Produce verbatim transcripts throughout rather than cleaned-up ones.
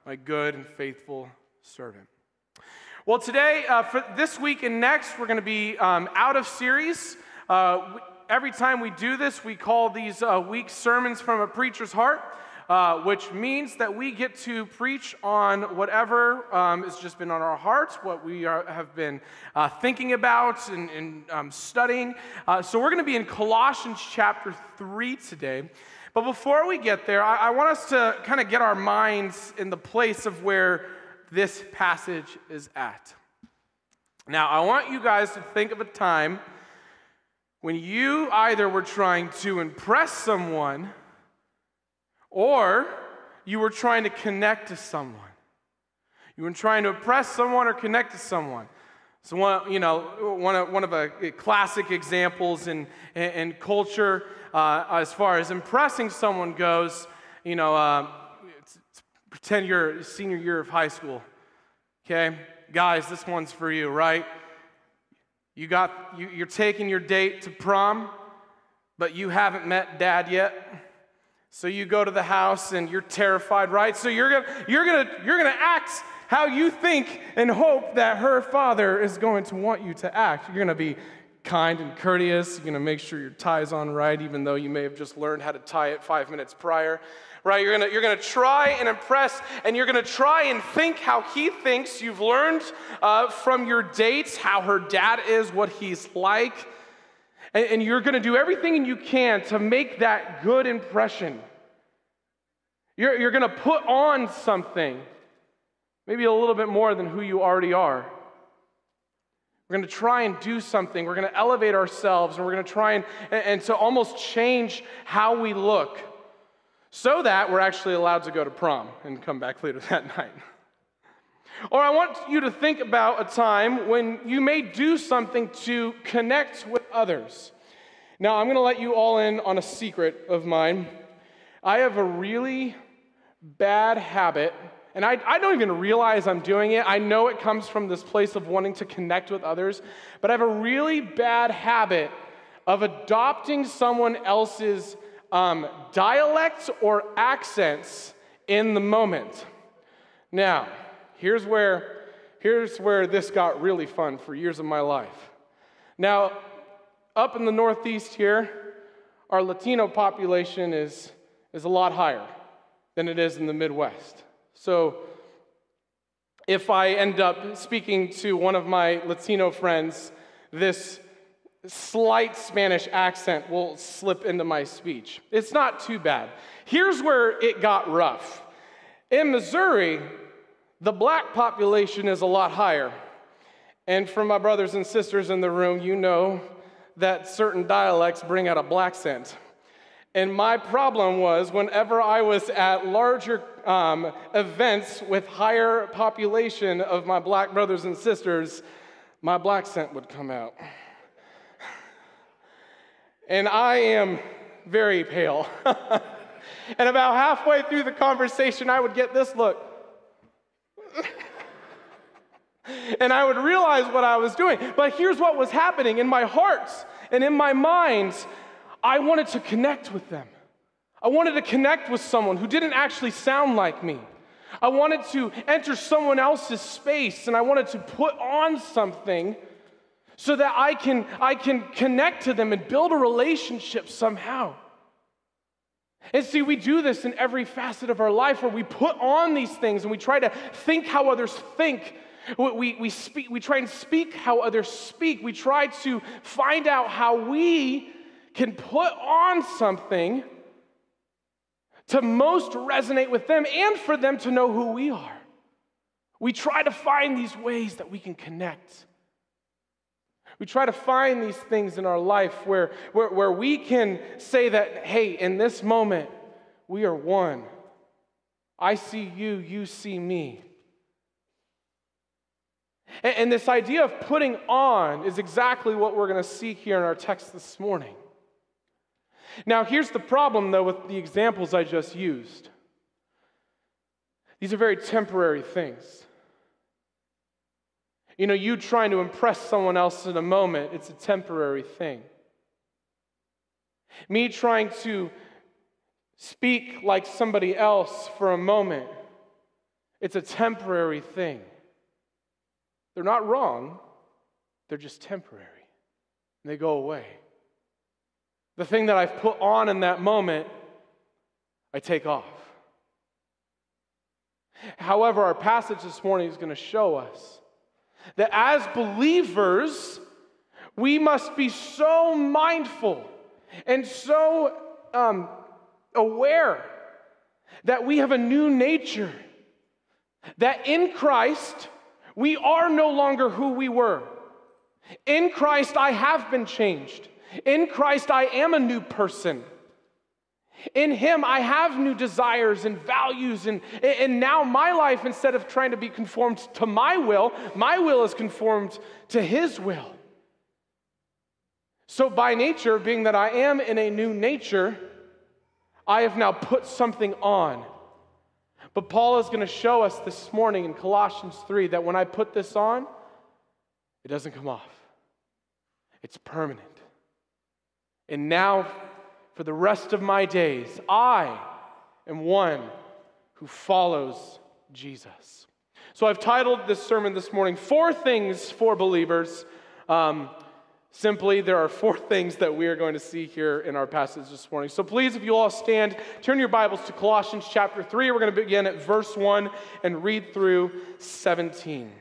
my good and faithful servant. Well, today, uh, for this week and next, we're going to be um, out of series. Uh, every time we do this, we call these uh, weeks sermons from a preacher's heart, uh, which means that we get to preach on whatever um, has just been on our hearts, what we are, have been uh, thinking about and, and um, studying. Uh, so we're going to be in Colossians chapter three today. But before we get there, I, I want us to kind of get our minds in the place of where this passage is at. Now, I want you guys to think of a time when you either were trying to impress someone or you were trying to connect to someone. You were trying to impress someone or connect to someone. So, one, you know, one of, one of the classic examples in, in, in culture uh, as far as impressing someone goes, you know, uh, it's, it's pretend you're senior year of high school, okay? Guys, this one's for you, right? You got, you, you're taking your date to prom, but you haven't met dad yet. So you go to the house and you're terrified, right? So you're gonna, you're gonna, you're gonna act how you think and hope that her father is going to want you to act. You're gonna be kind and courteous. You're gonna make sure your tie's on right, even though you may have just learned how to tie it five minutes prior, right? You're gonna, you're gonna try and impress, and you're gonna try and think how he thinks. You've learned uh, from your dates how her dad is, what he's like, and, and you're gonna do everything you can to make that good impression. You're, you're gonna put on something, maybe a little bit more than who you already are. We're going to try and do something. We're going to elevate ourselves, and we're going to try and, and, and to almost change how we look so that we're actually allowed to go to prom and come back later that night. Or I want you to think about a time when you may do something to connect with others. Now, I'm going to let you all in on a secret of mine. I have a really bad habit. And I, I don't even realize I'm doing it. I know it comes from this place of wanting to connect with others, but I have a really bad habit of adopting someone else's um, dialects or accents in the moment. Now, here's where, here's where this got really fun for years of my life. Now, up in the Northeast here, our Latino population is, is a lot higher than it is in the Midwest. So if I end up speaking to one of my Latino friends, this slight Spanish accent will slip into my speech. It's not too bad. Here's where it got rough. In Missouri, the black population is a lot higher. And for my brothers and sisters in the room, you know that certain dialects bring out a black scent. And my problem was whenever I was at larger um, events with higher population of my black brothers and sisters, my black scent would come out. And I am very pale. And about halfway through the conversation, I would get this look. And I would realize what I was doing. But here's what was happening in my heart and in my mind. I wanted to connect with them. I wanted to connect with someone who didn't actually sound like me. I wanted to enter someone else's space, and I wanted to put on something so that I can, I can connect to them and build a relationship somehow. And see, we do this in every facet of our life where we put on these things and we try to think how others think. We, we, speak, we try and speak how others speak. We try to find out how we can put on something to most resonate with them and for them to know who we are. We try to find these ways that we can connect. We try to find these things in our life where, where, where we can say that, hey, in this moment, we are one. I see you, you see me. And, and this idea of putting on is exactly what we're going to see here in our text this morning. Now, here's the problem, though, with the examples I just used. These are very temporary things. You know, you trying to impress someone else in a moment, it's a temporary thing. Me trying to speak like somebody else for a moment, It's a temporary thing. They're not wrong. They're just temporary. And they go away. The thing that I've put on in that moment, I take off. However, our passage this morning is going to show us that as believers, we must be so mindful and so um, aware that we have a new nature, that in Christ, we are no longer who we were. In Christ, I have been changed. In Christ, I am a new person. In Him, I have new desires and values, and, and now my life, instead of trying to be conformed to my will, my will is conformed to His will. So by nature, being that I am in a new nature, I have now put something on. But Paul is going to show us this morning in Colossians three that when I put this on, it doesn't come off. It's permanent. And now, for the rest of my days, I am one who follows Jesus. So I've titled this sermon this morning, Four Things for Believers. Um, simply, there are four things that we are going to see here in our passage this morning. So please, if you all stand, turn your Bibles to Colossians chapter three. We're going to begin at verse one and read through seventeen.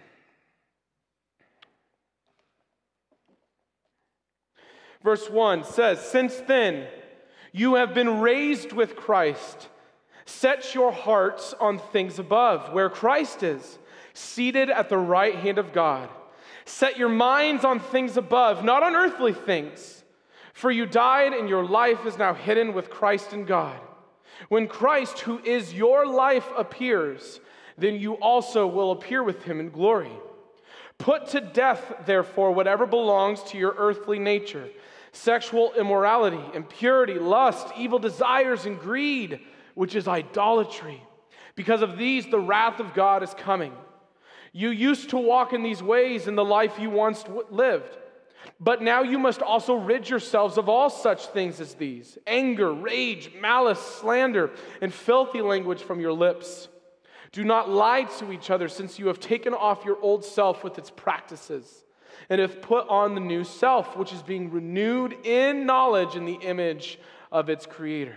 Verse one says, "Since then, you have been raised with Christ. Set your hearts on things above, where Christ is, seated at the right hand of God. Set your minds on things above, not on earthly things. For you died, and your life is now hidden with Christ in God. When Christ, who is your life, appears, then you also will appear with Him in glory. Put to death, therefore, whatever belongs to your earthly nature: sexual immorality, impurity, lust, evil desires, and greed, which is idolatry. Because of these, the wrath of God is coming. You used to walk in these ways in the life you once lived. But now you must also rid yourselves of all such things as these: anger, rage, malice, slander, and filthy language from your lips. Do not lie to each other, since you have taken off your old self with its practices, and have put on the new self, which is being renewed in knowledge in the image of its Creator.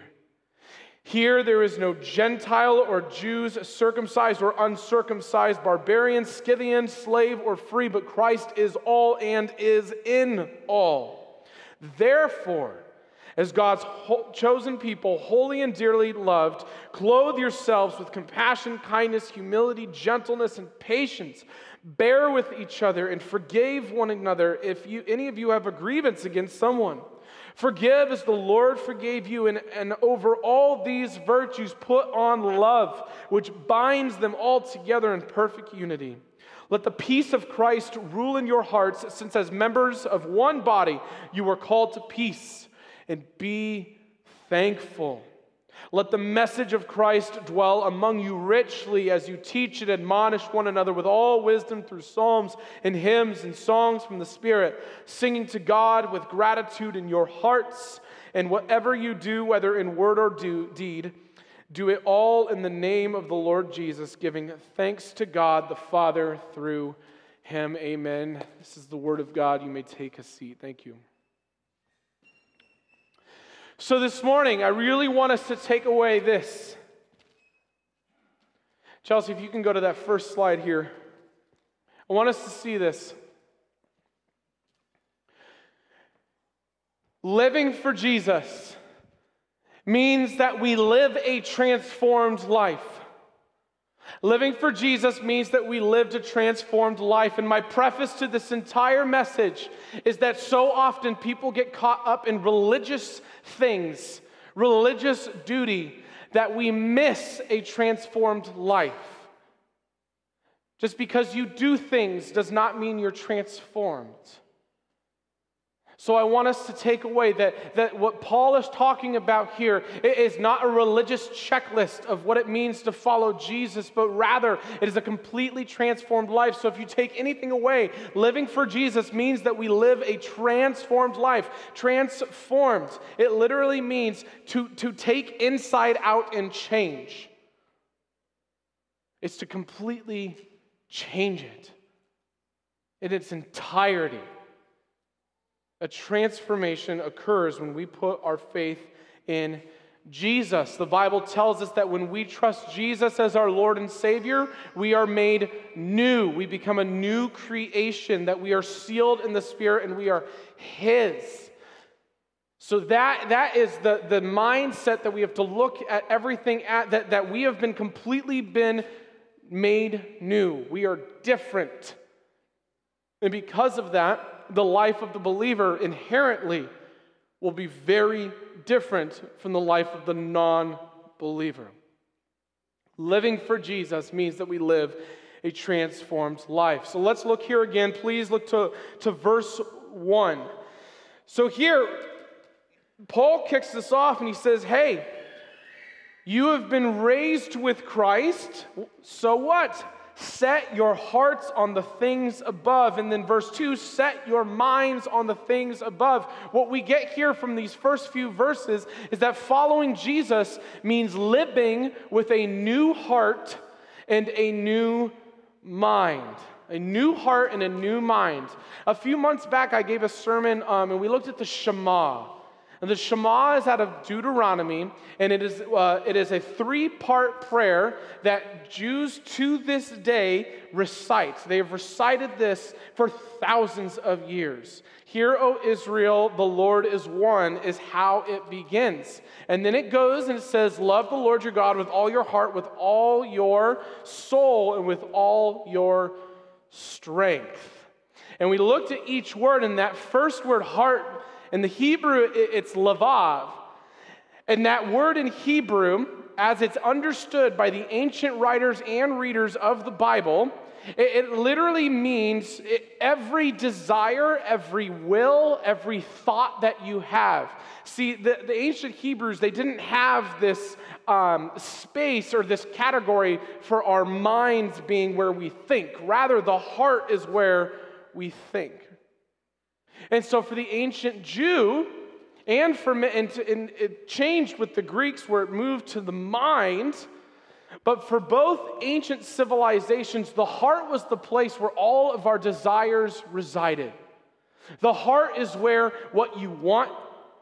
Here there is no Gentile or Jews, circumcised or uncircumcised, barbarian, Scythian, slave or free, but Christ is all and is in all. Therefore, as God's chosen people, holy and dearly loved, clothe yourselves with compassion, kindness, humility, gentleness, and patience. Bear with each other and forgive one another if you, any of you have a grievance against someone. Forgive as the Lord forgave you, and, and over all these virtues put on love, which binds them all together in perfect unity. Let the peace of Christ rule in your hearts, since as members of one body you were called to peace, and be thankful. Let the message of Christ dwell among you richly as you teach and admonish one another with all wisdom through psalms and hymns and songs from the Spirit, singing to God with gratitude in your hearts. And whatever you do, whether in word or do, deed, do it all in the name of the Lord Jesus, giving thanks to God the Father through Him. Amen. This is the word of God. You may take a seat. Thank you. So this morning, I really want us to take away this. Chelsea, if you can go to that first slide here. I want us to see this. Living for Jesus means that we live a transformed life. Living for Jesus means that we lived a transformed life. And my preface to this entire message is that so often people get caught up in religious things, religious duty, that we miss a transformed life. Just because you do things does not mean you're transformed. So I want us to take away that, that what Paul is talking about here is not a religious checklist of what it means to follow Jesus, but rather it is a completely transformed life. So if you take anything away, living for Jesus means that we live a transformed life. Transformed, it literally means to, to take inside out and change. is to completely change it in its entirety. A transformation occurs when we put our faith in Jesus. The Bible tells us that when we trust Jesus as our Lord and Savior, we are made new. We become a new creation, that we are sealed in the Spirit and we are His. So that, that is the, the mindset that we have to look at everything at, that, that we have been completely been made new. We are different. And because of that, the life of the believer inherently will be very different from the life of the non-believer. Living for Jesus means that we live a transformed life. So let's look here again. Please look to, to verse one. So here, Paul kicks this off and he says, hey, you have been raised with Christ, so what? Set your hearts on the things above. And then verse two, set your minds on the things above. What we get here from these first few verses is that following Jesus means living with a new heart and a new mind. A new heart and a new mind. A few months back, I gave a sermon um, and we looked at the Shema. And the Shema is out of Deuteronomy, and it is, uh, it is a three-part prayer that Jews to this day recite. They have recited this for thousands of years. Hear, O Israel, the Lord is one, is how it begins. And then it goes and it says, love the Lord your God with all your heart, with all your soul, and with all your strength. And we looked at each word, and that first word, heart, in the Hebrew, it's lavav. And that word in Hebrew, as it's understood by the ancient writers and readers of the Bible, it, it literally means every desire, every will, every thought that you have. See, the, the ancient Hebrews, they didn't have this um, space or this category for our minds being where we think. Rather, the heart is where we think. And so for the ancient Jew, and for and, and it changed with the Greeks where it moved to the mind, but for both ancient civilizations, the heart was the place where all of our desires resided. The heart is where what you want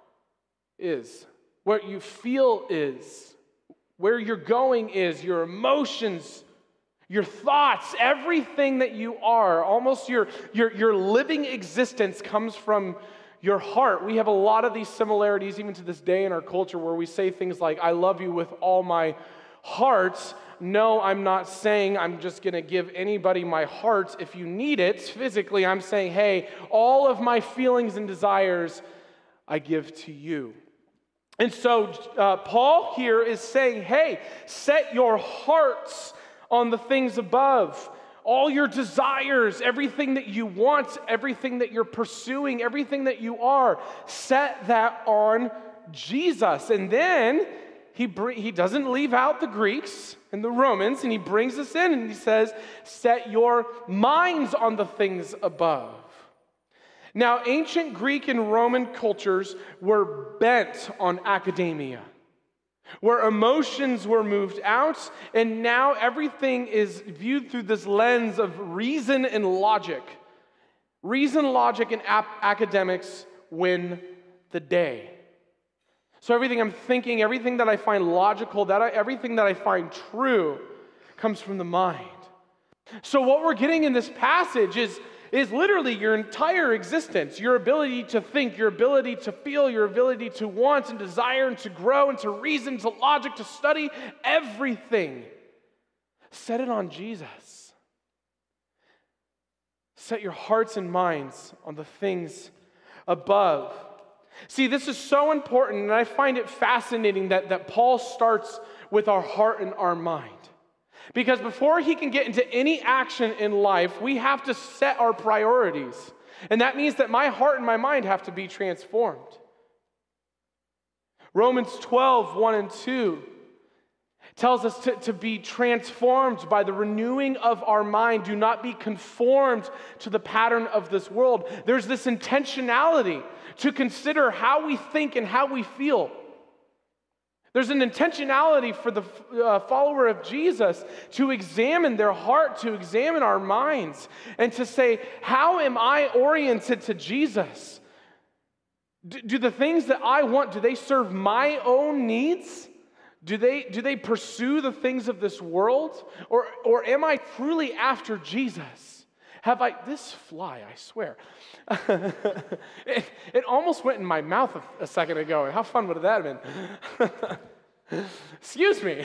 is, what you feel is, where you're going is, your emotions, your thoughts, everything that you are, almost your, your, your living existence comes from your heart. We have a lot of these similarities even to this day in our culture where we say things like, I love you with all my heart. No, I'm not saying I'm just going to give anybody my heart if you need it. Physically, I'm saying, hey, all of my feelings and desires I give to you. And so uh, Paul here is saying, hey, set your hearts on the things above. All your desires, everything that you want, everything that you're pursuing, everything that you are, set that on Jesus. And then he, br- he doesn't leave out the Greeks and the Romans, and he brings us in and he says, set your minds on the things above. Now, ancient Greek and Roman cultures were bent on academia, where emotions were moved out, and now everything is viewed through this lens of reason and logic. Reason, logic, and ap- academics win the day. So everything I'm thinking, everything that I find logical, that I, everything that I find true comes from the mind. So what we're getting in this passage is is literally your entire existence, your ability to think, your ability to feel, your ability to want and desire and to grow and to reason, to logic, to study, everything. Set it on Jesus. Set your hearts and minds on the things above. See, this is so important, and I find it fascinating that, that Paul starts with our heart and our mind. Because before he can get into any action in life, we have to set our priorities. And that means that my heart and my mind have to be transformed. Romans twelve, one and two tells us to, to be transformed by the renewing of our mind. Do not be conformed to the pattern of this world. There's this intentionality to consider how we think and how we feel. There's an intentionality for the uh, follower of Jesus to examine their heart, to examine our minds, and to say, how am I oriented to Jesus? Do, do the things that I want, do they serve my own needs? Do they, do they pursue the things of this world? Or, or am I truly after Jesus? Have I, this fly, I swear. it, it almost went in my mouth a, a second ago. How fun would that have been? Excuse me.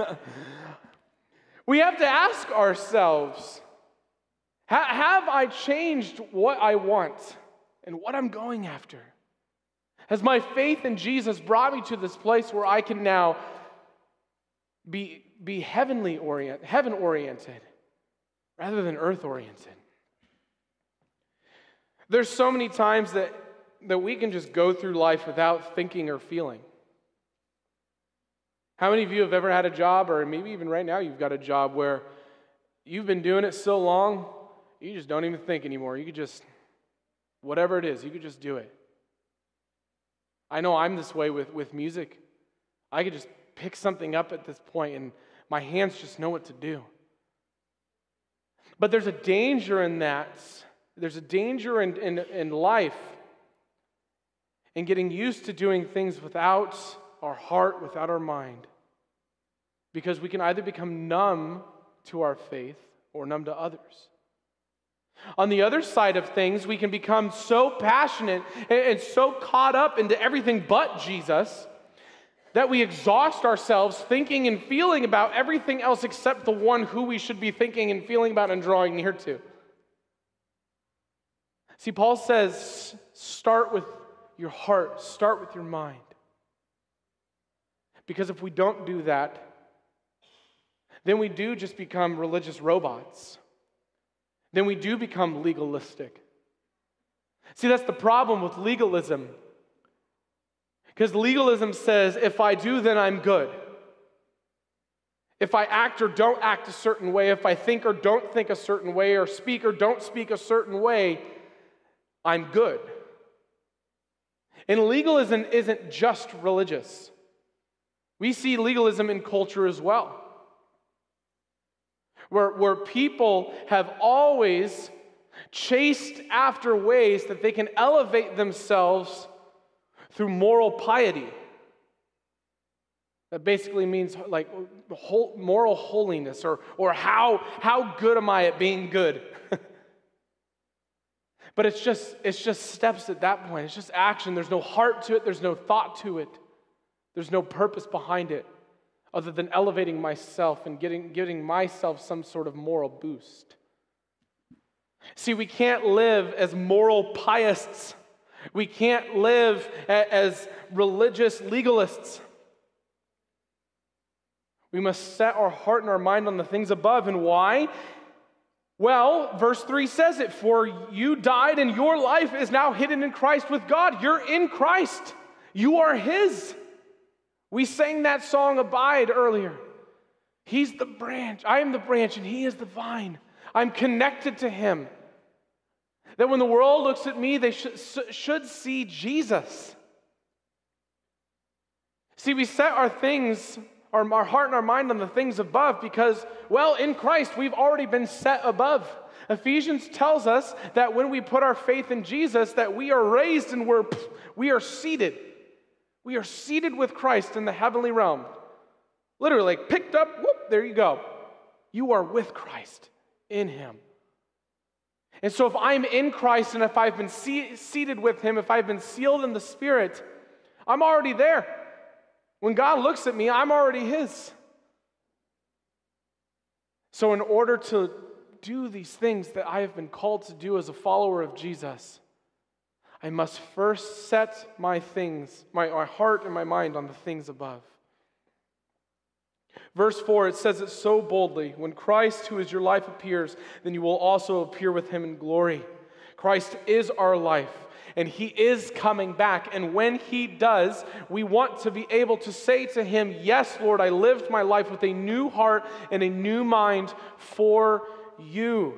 We have to ask ourselves, ha- have I changed what I want and what I'm going after? Has my faith in Jesus brought me to this place where I can now be, be heavenly orient, heaven-oriented rather than earth-oriented? There's so many times that, that we can just go through life without thinking or feeling. How many of you have ever had a job, or maybe even right now you've got a job where you've been doing it so long, you just don't even think anymore. You could just, whatever it is, you could just do it. I know I'm this way with, with music. I could just pick something up at this point and my hands just know what to do. But there's a danger in that. There's a danger in, in, in life in getting used to doing things without our heart, without our mind. Because we can either become numb to our faith or numb to others. On the other side of things, we can become so passionate and, and so caught up into everything but Jesus that we exhaust ourselves thinking and feeling about everything else except the one who we should be thinking and feeling about and drawing near to. See, Paul says, start with your heart, start with your mind. Because if we don't do that, then we do just become religious robots. Then we do become legalistic. See, that's the problem with legalism. Because legalism says, if I do, then I'm good. If I act or don't act a certain way, if I think or don't think a certain way, or speak or don't speak a certain way, I'm good. And legalism isn't just religious. We see legalism in culture as well. Where, where people have always chased after ways that they can elevate themselves through moral piety. That basically means like whole, moral holiness, or, or how, how good am I at being good? But it's just, it's just steps at that point. It's just action. There's no heart to it. There's no thought to it. There's no purpose behind it other than elevating myself and getting, giving myself some sort of moral boost. See, we can't live as moral pietists. We can't live as religious legalists. We must set our heart and our mind on the things above. And why? Well, verse three says it, for you died and your life is now hidden in Christ with God. You're in Christ. You are His. We sang that song, Abide, earlier. He's the branch. I am the branch and He is the vine. I'm connected to Him. That when the world looks at me, they should, should see Jesus. See, we set our things, our, our heart and our mind on the things above because, well, in Christ, we've already been set above. Ephesians tells us that when we put our faith in Jesus, that we are raised and we're, we are seated. We are seated with Christ in the heavenly realm. Literally, like picked up, whoop, there you go. You are with Christ in Him. And so if I'm in Christ and if I've been se- seated with Him, if I've been sealed in the Spirit, I'm already there. When God looks at me, I'm already His. So in order to do these things that I have been called to do as a follower of Jesus, I must first set my things, my, my heart and my mind on the things above. Verse four, it says it so boldly, when Christ, who is your life, appears, then you will also appear with Him in glory. Christ is our life, and He is coming back. And when He does, we want to be able to say to Him, yes, Lord, I lived my life with a new heart and a new mind for You.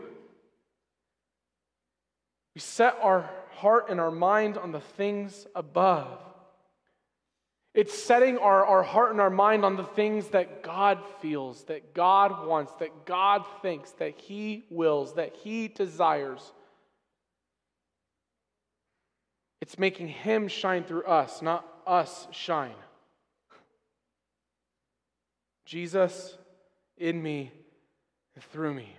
We set our heart and our mind on the things above. It's setting our, our heart and our mind on the things that God feels, that God wants, that God thinks, that He wills, that He desires. It's making Him shine through us, not us shine. Jesus in me and through me.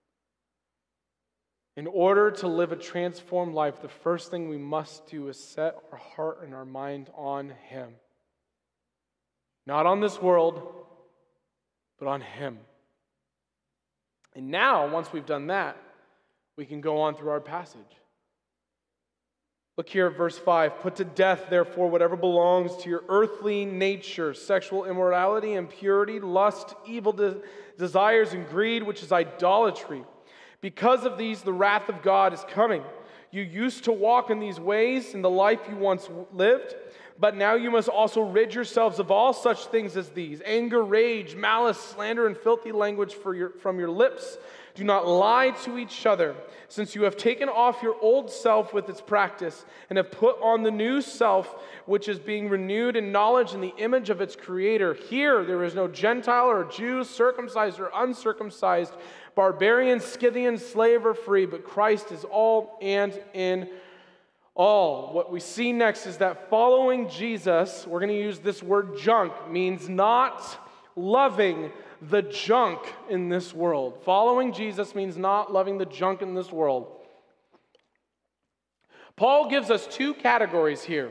In order to live a transformed life, the first thing we must do is set our heart and our mind on Him. Not on this world, but on Him. And now, once we've done that, we can go on through our passage. Look here at verse five. Put to death, therefore, whatever belongs to your earthly nature, sexual immorality, impurity, lust, evil de- desires, and greed, which is idolatry. Because of these, the wrath of God is coming. You used to walk in these ways in the life you once lived, but now you must also rid yourselves of all such things as these: anger, rage, malice, slander, and filthy language for your, from your lips. Do not lie to each other, since you have taken off your old self with its practice, and have put on the new self, which is being renewed in knowledge in the image of its Creator. Here there is no Gentile or Jew, circumcised or uncircumcised, barbarian, Scythian, slave or free, but Christ is all and in all. What we see next is that following Jesus, we're going to use this word junk, means not loving the junk in this world. Following Jesus means not loving the junk in this world. Paul gives us two categories here.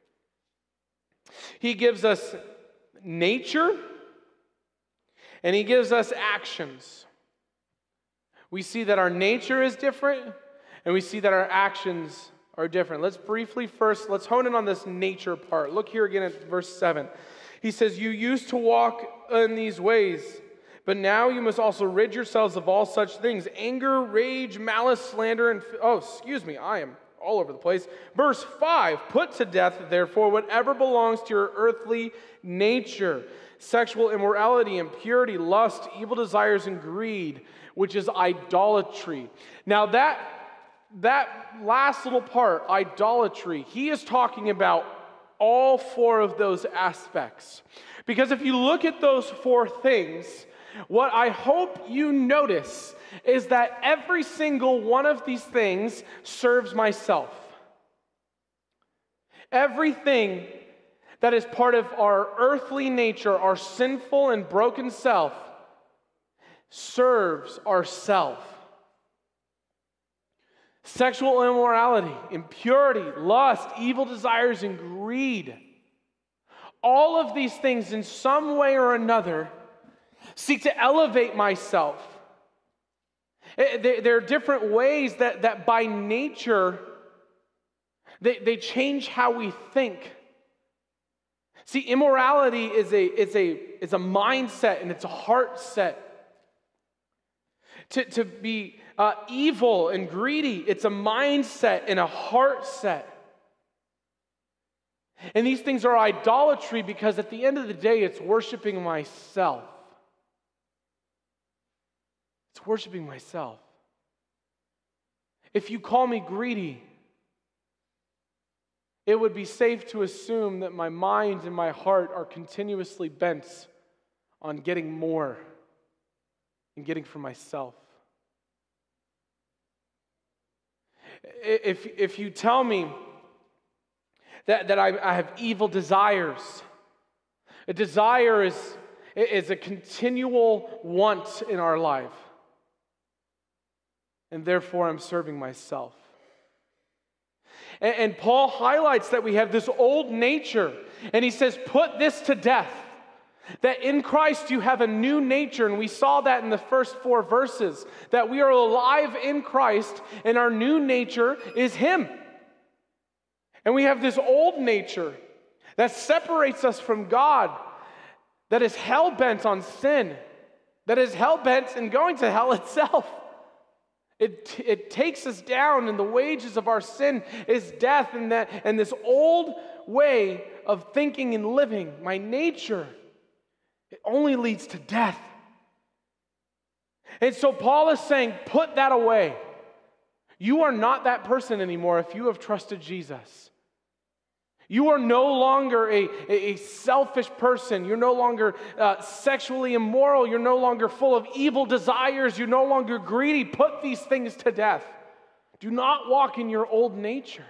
He gives us nature, and he gives us actions. We see that our nature is different, and we see that our actions are different. Let's briefly first, let's hone in on this nature part. Look here again at verse seven. He says, you used to walk in these ways, but now you must also rid yourselves of all such things: anger, rage, malice, slander, and... Oh, excuse me, I am all over the place. Verse five, put to death, therefore, whatever belongs to your earthly nature: sexual immorality, impurity, lust, evil desires, and greed, which is idolatry. Now that, that last little part, idolatry, he is talking about all four of those aspects. Because if you look at those four things, what I hope you notice is that every single one of these things serves myself. Everything that is part of our earthly nature, our sinful and broken self, serves ourself. Sexual immorality, impurity, lust, evil desires, and greed. All of these things, in some way or another, seek to elevate myself. There are different ways that, that by nature, they, they change how we think. See, immorality is a, is a, is a mindset, and it's a heart set. To, to be uh, evil and greedy, it's a mindset and a heart set. And these things are idolatry because at the end of the day, it's worshiping myself. It's worshiping myself. If you call me greedy, it would be safe to assume that my mind and my heart are continuously bent on getting more and getting for myself. If, if you tell me that, that I, I have evil desires, a desire is, is a continual want in our life, and therefore I'm serving myself. And, and Paul highlights that we have this old nature, and he says, put this to death. That in Christ you have a new nature, and we saw that in the first four verses, that we are alive in Christ, and our new nature is Him. And we have this old nature that separates us from God, that is hell-bent on sin, that is hell-bent in going to hell itself. It, it takes us down, and the wages of our sin is death, and, that, and this old way of thinking and living, my nature, it only leads to death. And so Paul is saying, put that away. You are not that person anymore if you have trusted Jesus. You are no longer a, a, a selfish person. You're no longer uh, sexually immoral. You're no longer full of evil desires. You're no longer greedy. Put these things to death. Do not walk in your old nature.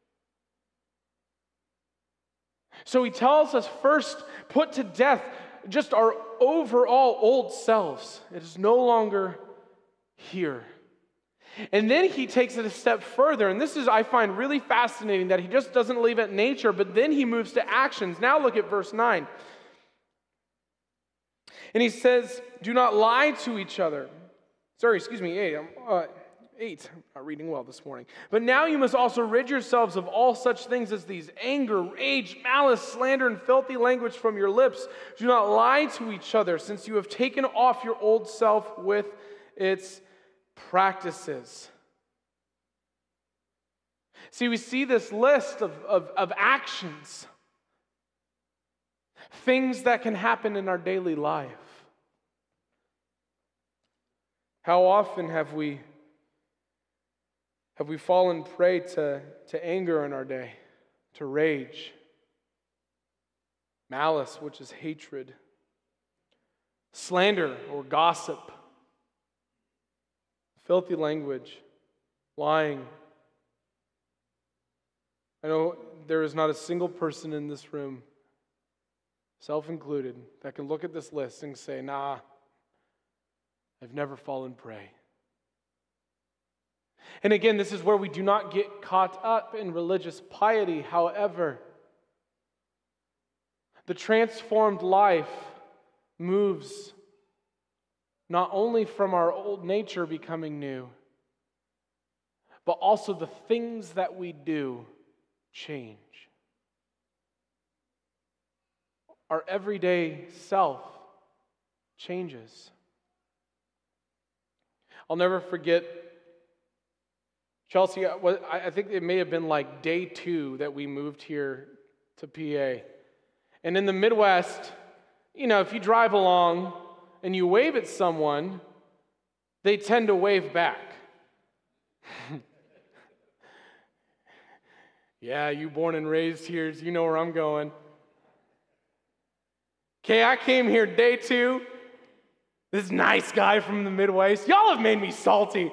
So he tells us first, put to death just our overall old selves. It is no longer here. And then he takes it a step further, and this is, I find, really fascinating that he just doesn't leave it nature, but then he moves to actions. Now look at verse nine. And he says, do not lie to each other. Sorry, excuse me, eight. I'm, uh, eight. I'm not reading well this morning. But now you must also rid yourselves of all such things as these: anger, rage, malice, slander, and filthy language from your lips. Do not lie to each other, since you have taken off your old self with its practices. See, we see this list of, of, of actions, things that can happen in our daily life. How often have we have we fallen prey to, to anger in our day, to rage, malice, which is hatred, slander or gossip, filthy language, lying. I know there is not a single person in this room, self included, that can look at this list and say, nah, I've never fallen prey. And again, this is where we do not get caught up in religious piety. However, the transformed life moves not only from our old nature becoming new, but also the things that we do change. Our everyday self changes. I'll never forget, Chelsea, I think it may have been like day two that we moved here to P A. And in the Midwest, you know, if you drive along and you wave at someone, they tend to wave back. Yeah, you born and raised here, you know where I'm going. Okay, I came here day two. This nice guy from the Midwest. Y'all have made me salty.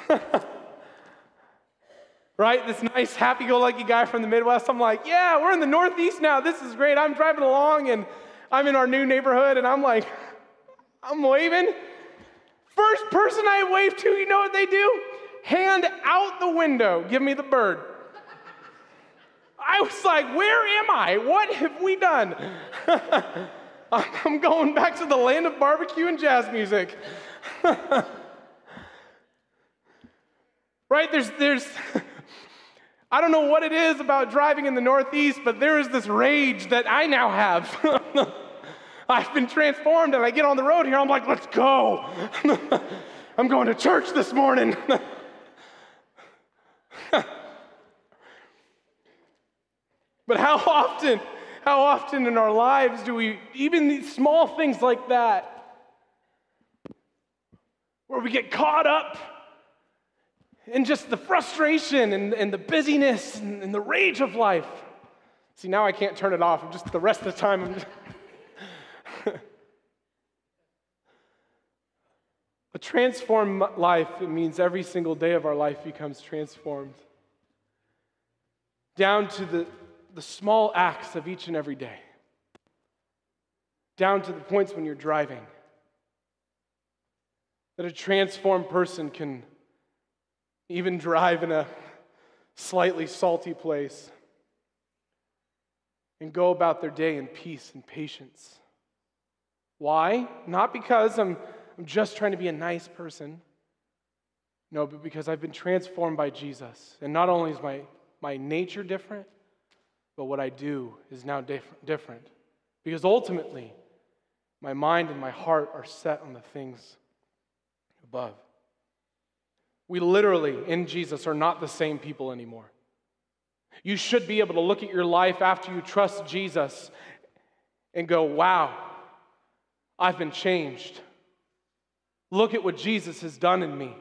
Right? This nice, happy-go-lucky guy from the Midwest. I'm like, yeah, we're in the Northeast now. This is great. I'm driving along, and I'm in our new neighborhood, and I'm like, I'm waving. First person I wave to, you know what they do? Hand out the window. Give me the bird. I was like, where am I? What have we done? I'm going back to the land of barbecue and jazz music. Right? There's, there's, I don't know what it is about driving in the Northeast, but there is this rage that I now have. I've been transformed, and I get on the road here, I'm like, let's go. I'm going to church this morning. But how often, how often in our lives do we, even these small things like that, where we get caught up in just the frustration and, and the busyness and, and the rage of life. See, now I can't turn it off. I'm just, the rest of the time, I'm just... A transformed life, it means every single day of our life becomes transformed. Down to the, the small acts of each and every day. Down to the points when you're driving. That a transformed person can even drive in a slightly salty place and go about their day in peace and patience. Why? Not because I'm, I'm just trying to be a nice person. No, but because I've been transformed by Jesus. And not only is my, my nature different, but what I do is now diff- different. Because ultimately, my mind and my heart are set on the things above. We literally, in Jesus, are not the same people anymore. You should be able to look at your life after you trust Jesus and go, wow, I've been changed. Look at what Jesus has done in me.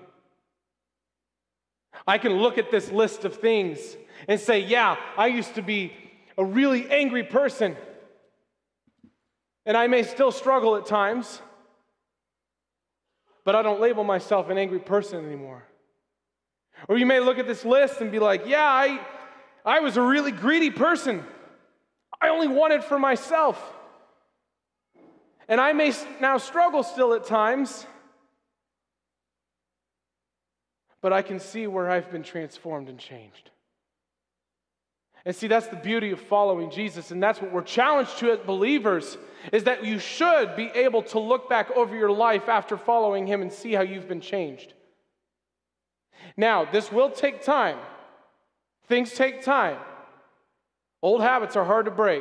I can look at this list of things and say, yeah, I used to be a really angry person. And I may still struggle at times, but I don't label myself an angry person anymore. Or you may look at this list and be like, yeah, I, I was a really greedy person. I only wanted for myself. And I may now struggle still at times, but I can see where I've been transformed and changed. And see, that's the beauty of following Jesus, and that's what we're challenged to as believers, is that you should be able to look back over your life after following him and see how you've been changed. Now, this will take time. Things take time. Old habits are hard to break.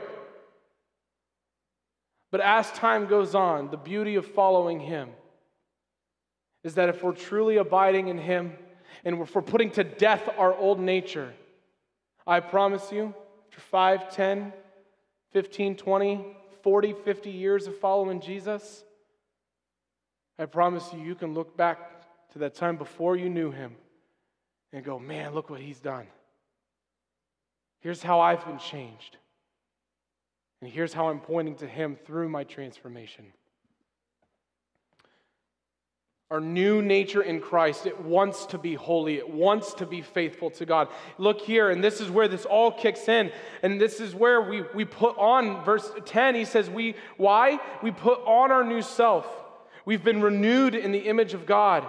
But as time goes on, the beauty of following him is that if we're truly abiding in him and if we're putting to death our old nature, I promise you, after five, ten, fifteen, twenty, forty, fifty years of following Jesus, I promise you, you can look back to that time before you knew him and go, man, look what he's done. Here's how I've been changed. And here's how I'm pointing to him through my transformation. Our new nature in Christ, it wants to be holy. It wants to be faithful to God. Look here, and this is where this all kicks in. And this is where we, we put on, verse ten, he says, we, why? We put on our new self. We've been renewed in the image of God.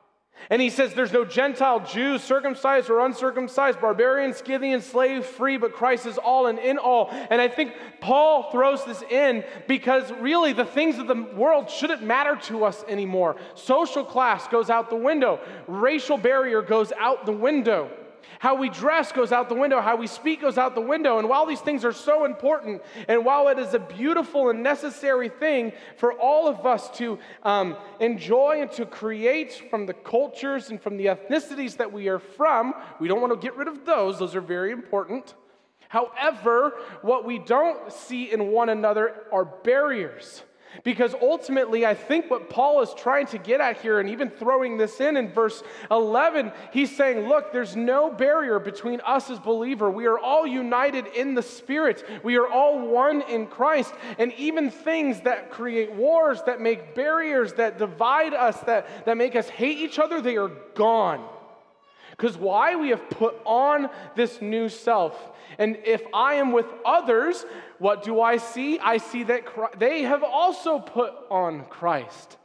And he says there's no Gentile, Jew, circumcised or uncircumcised, barbarian, Scythian, slave, free, but Christ is all and in all. And I think Paul throws this in because really the things of the world shouldn't matter to us anymore. Social class goes out the window. Racial barrier goes out the window. How we dress goes out the window. How we speak goes out the window. And while these things are so important, and while it is a beautiful and necessary thing for all of us to um, enjoy and to create from the cultures and from the ethnicities that we are from, we don't want to get rid of those. Those are very important. However, what we don't see in one another are barriers. Because ultimately, I think what Paul is trying to get at here, and even throwing this in in verse eleven, he's saying, look, there's no barrier between us as believers. We are all united in the Spirit. We are all one in Christ. And even things that create wars, that make barriers, that divide us, that, that make us hate each other, they are gone. Because why? We have put on this new self. And if I am with others, what do I see? I see that Christ, they have also put on Christ.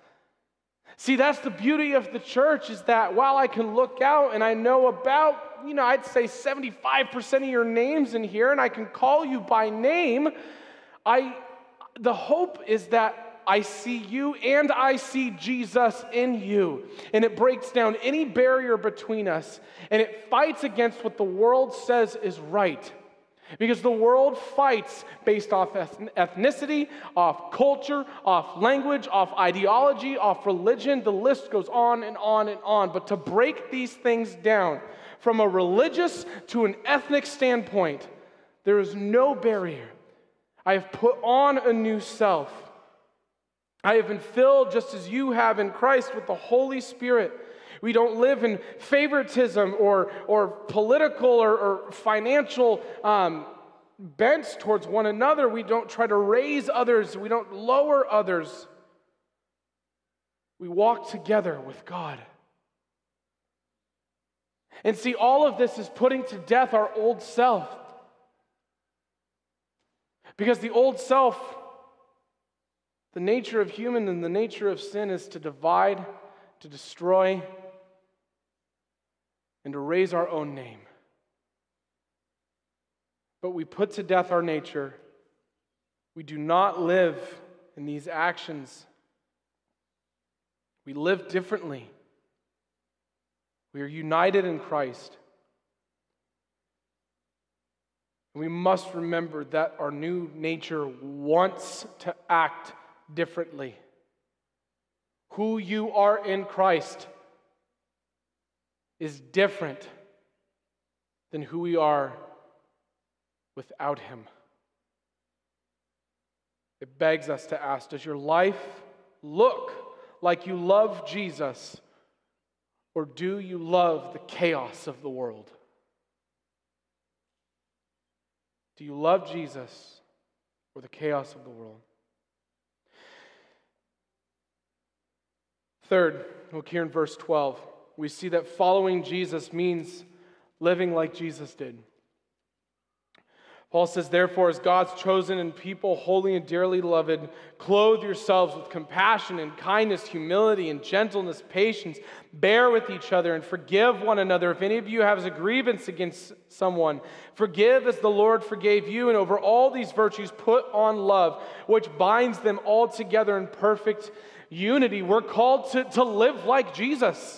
See, that's the beauty of the church, is that while I can look out and I know about, you know, I'd say seventy-five percent of your names in here, and I can call you by name, I, the hope is that I see you and I see Jesus in you. And it breaks down any barrier between us. And it fights against what the world says is right. Because the world fights based off ethnicity, off culture, off language, off ideology, off religion. The list goes on and on and on. But to break these things down from a religious to an ethnic standpoint, there is no barrier. I have put on a new self. I have been filled just as you have in Christ with the Holy Spirit. We don't live in favoritism or, or political or, or financial um, bents towards one another. We don't try to raise others. We don't lower others. We walk together with God. And see, all of this is putting to death our old self. Because the old self, the nature of human and the nature of sin is to divide, to destroy, and to raise our own name. But we put to death our nature. We do not live in these actions. We live differently. We are united in Christ. We must remember that our new nature wants to act differently. Who you are in Christ is different than who we are without him. It begs us to ask, does your life look like you love Jesus, or do you love the chaos of the world? Do you love Jesus or the chaos of the world? Third, look here in verse twelve. We see that following Jesus means living like Jesus did. Paul says, therefore, as God's chosen and people, holy and dearly loved, clothe yourselves with compassion and kindness, humility and gentleness, patience. Bear with each other and forgive one another. If any of you has a grievance against someone, forgive as the Lord forgave you. And over all these virtues, put on love, which binds them all together in perfect unity. We're called to, to live like Jesus.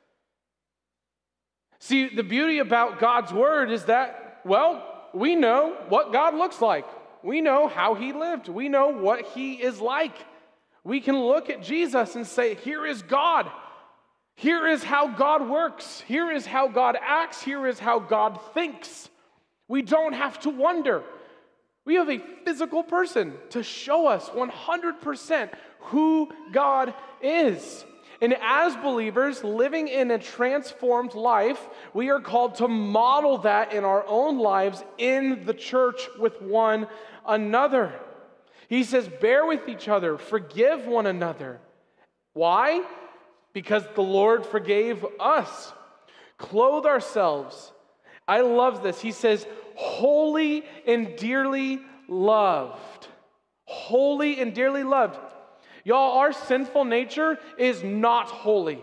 See, the beauty about God's word is that, well, we know what God looks like. We know how he lived. We know what he is like. We can look at Jesus and say, here is God. Here is how God works. Here is how God acts. Here is how God thinks. We don't have to wonder. We have a physical person to show us one hundred percent who God is. And as believers living in a transformed life, we are called to model that in our own lives in the church with one another. He says, bear with each other, forgive one another. Why? Because the Lord forgave us. Clothe ourselves. I love this. He says, holy and dearly loved. Holy and dearly loved. Y'all, our sinful nature is not holy.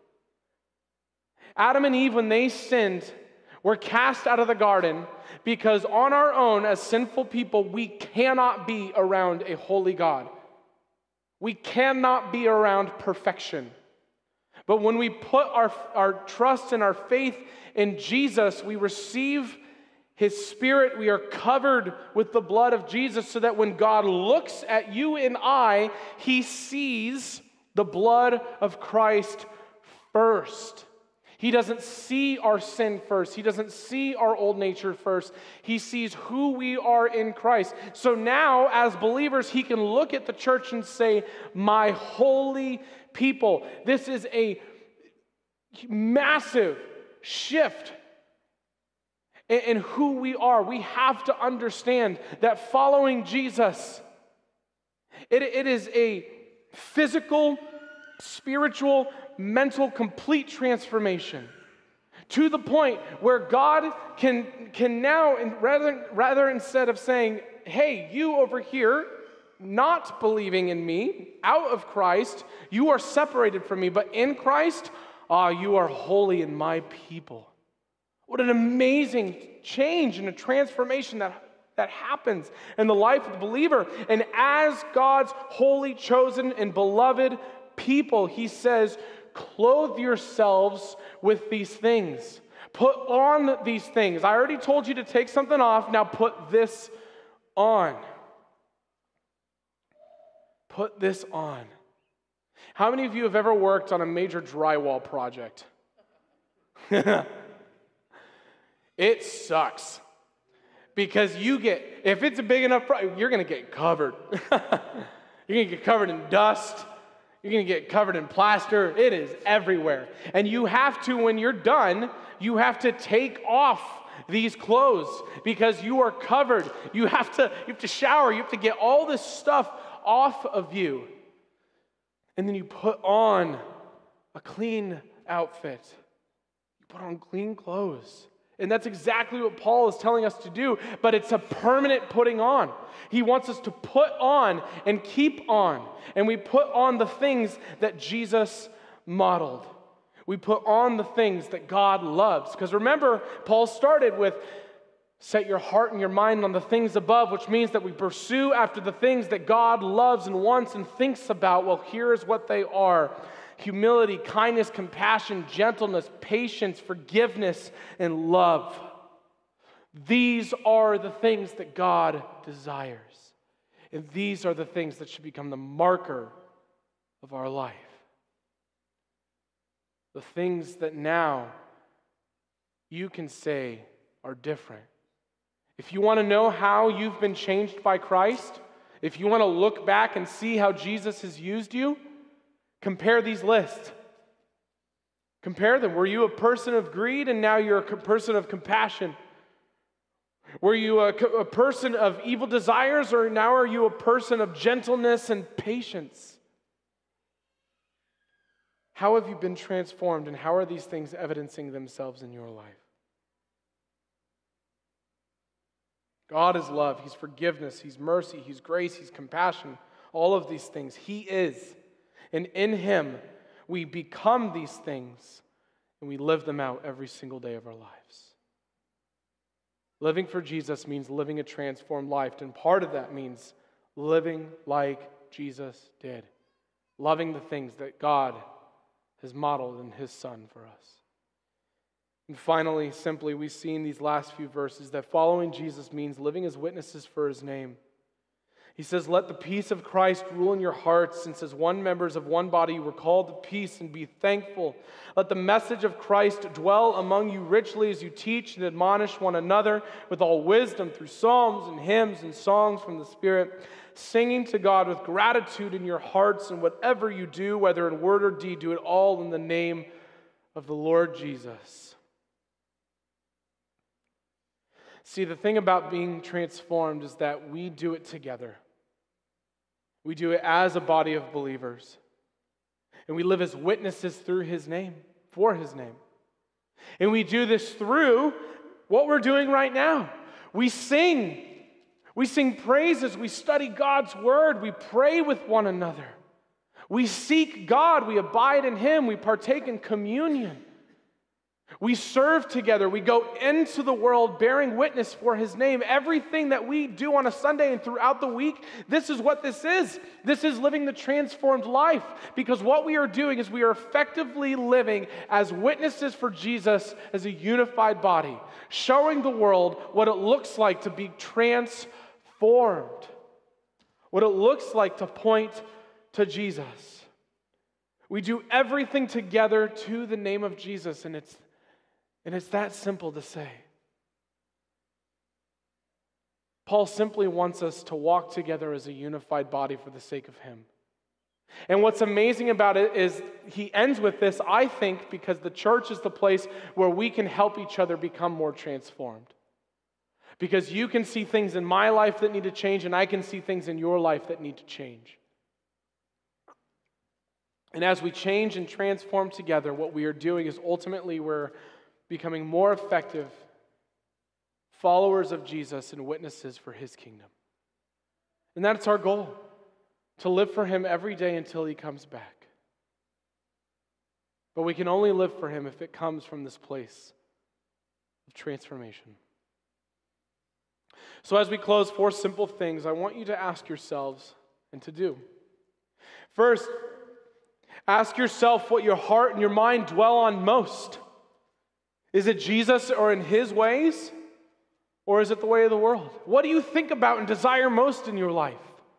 Adam and Eve, when they sinned, were cast out of the garden because on our own, as sinful people, we cannot be around a holy God. We cannot be around perfection. But when we put our, our trust and our faith in Jesus, we receive His Spirit, we are covered with the blood of Jesus so that when God looks at you and I, He sees the blood of Christ first. He doesn't see our sin first. He doesn't see our old nature first. He sees who we are in Christ. So now, as believers, He can look at the church and say, my holy people. This is a massive shift in who we are. We have to understand that following Jesus, it, it is a physical, spiritual, mental, complete transformation to the point where God can, can now, rather, rather instead of saying, hey, you over here, not believing in me, out of Christ, you are separated from me, but in Christ, ah, you are holy in my people. What an amazing change and a transformation that, that happens in the life of the believer. And as God's holy, chosen, and beloved people, He says, clothe yourselves with these things. Put on these things. I already told you to take something off. Now put this on. Put this on. How many of you have ever worked on a major drywall project? It sucks. Because you get, if it's a big enough project, you're going to get covered. You're going to get covered in dust. You're going to get covered in plaster. It is everywhere. And you have to, when you're done, you have to take off these clothes because you are covered. You have to, you have to shower. You have to get all this stuff off of you. And then you put on a clean outfit. You put on clean clothes. And that's exactly what Paul is telling us to do, but it's a permanent putting on. He wants us to put on and keep on. And we put on the things that Jesus modeled. We put on the things that God loves. Because remember, Paul started with, set your heart and your mind on the things above, which means that we pursue after the things that God loves and wants and thinks about. Well, here is what they are. Humility, kindness, compassion, gentleness, patience, forgiveness, and love. These are the things that God desires. And these are the things that should become the marker of our life. The things that now you can say are different. If you want to know how you've been changed by Christ, if you want to look back and see how Jesus has used you, compare these lists. Compare them. Were you a person of greed and now you're a person of compassion? Were you a, a person of evil desires, or now are you a person of gentleness and patience? How have you been transformed, and how are these things evidencing themselves in your life? God is love, He's forgiveness, He's mercy, He's grace, He's compassion, all of these things. He is. And in Him, we become these things, and we live them out every single day of our lives. Living for Jesus means living a transformed life, and part of that means living like Jesus did, loving the things that God has modeled in His Son for us. And finally, simply, we see in these last few verses that following Jesus means living as witnesses for His name. He says, let the peace of Christ rule in your hearts, since as one members of one body you were called to peace, and be thankful. Let the message of Christ dwell among you richly as you teach and admonish one another with all wisdom through psalms and hymns and songs from the Spirit, singing to God with gratitude in your hearts, and whatever you do, whether in word or deed, do it all in the name of the Lord Jesus. See, the thing about being transformed is that we do it together. We do it as a body of believers. And we live as witnesses through His name, for His name. And we do this through what we're doing right now. We sing. We sing praises. We study God's Word. We pray with one another. We seek God. We abide in Him. We partake in communion. We serve together. We go into the world bearing witness for His name. Everything that we do on a Sunday and throughout the week, this is what this is. This is living the transformed life. Because what we are doing is we are effectively living as witnesses for Jesus as a unified body, showing the world what it looks like to be transformed, what it looks like to point to Jesus. We do everything together to the name of Jesus, and it's And it's that simple to say. Paul simply wants us to walk together as a unified body for the sake of Him. And what's amazing about it is he ends with this, I think, because the church is the place where we can help each other become more transformed. Because you can see things in my life that need to change, and I can see things in your life that need to change. And as we change and transform together, what we are doing is ultimately we're becoming more effective followers of Jesus and witnesses for His kingdom. And that's our goal, to live for Him every day until He comes back. But we can only live for Him if it comes from this place of transformation. So as we close, four simple things I want you to ask yourselves and to do. First, ask yourself what your heart and your mind dwell on most. Is it Jesus or in His ways? Or is it the way of the world? What do you think about and desire most in your life?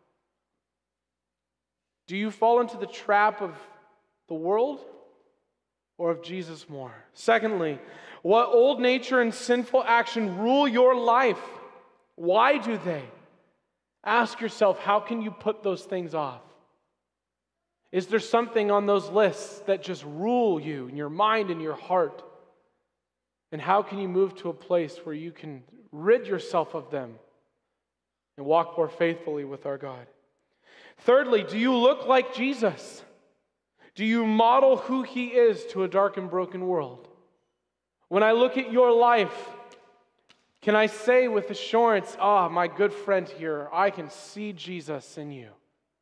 Do you fall into the trap of the world or of Jesus more? Secondly, what old nature and sinful action rule your life? Why do they? Ask yourself, how can you put those things off? Is there something on those lists that just rule you in your mind and your heart? And how can you move to a place where you can rid yourself of them and walk more faithfully with our God? Thirdly, do you look like Jesus? Do you model who He is to a dark and broken world? When I look at your life, can I say with assurance, ah, my good friend here, I can see Jesus in you?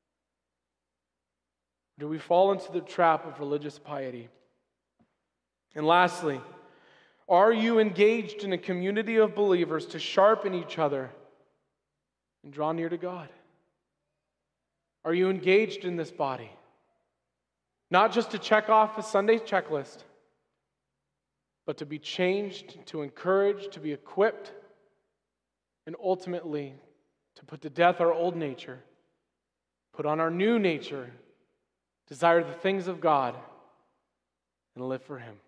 Do we fall into the trap of religious piety? And lastly, are you engaged in a community of believers to sharpen each other and draw near to God? Are you engaged in this body? Not just to check off a Sunday checklist, but to be changed, to encourage, to be equipped, and ultimately to put to death our old nature, put on our new nature, desire the things of God, and live for Him.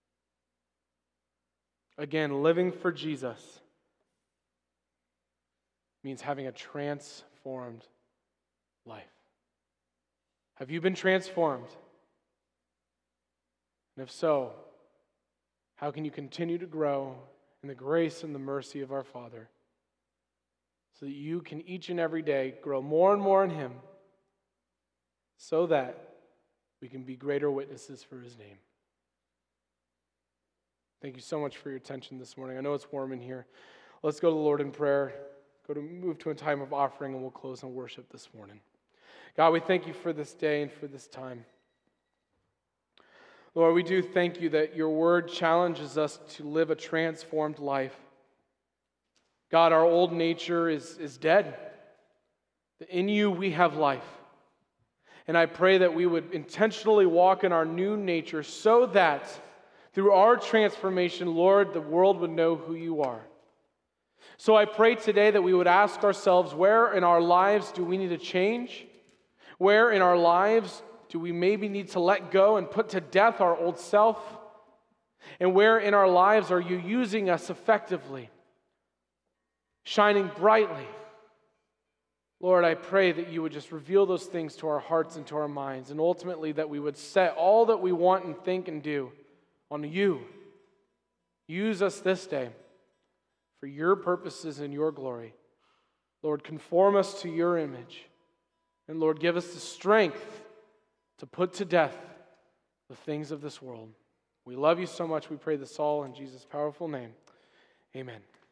Again, living for Jesus means having a transformed life. Have you been transformed? And if so, how can you continue to grow in the grace and the mercy of our Father so that you can each and every day grow more and more in Him, so that we can be greater witnesses for His name. Thank you so much for your attention this morning. I know it's warm in here. Let's go to the Lord in prayer. Go to move to a time of offering, and we'll close in worship this morning. God, we thank you for this day and for this time. Lord, we do thank you that your word challenges us to live a transformed life. God, our old nature is, is dead. In you we have life. And I pray that we would intentionally walk in our new nature so that through our transformation, Lord, the world would know who you are. So I pray today that we would ask ourselves, where in our lives do we need to change? Where in our lives do we maybe need to let go and put to death our old self? And where in our lives are you using us effectively, shining brightly? Lord, I pray that you would just reveal those things to our hearts and to our minds, and ultimately that we would set all that we want and think and do on you. Use us this day for your purposes and your glory. Lord, conform us to your image. And Lord, give us the strength to put to death the things of this world. We love you so much. We pray this all in Jesus' powerful name. Amen.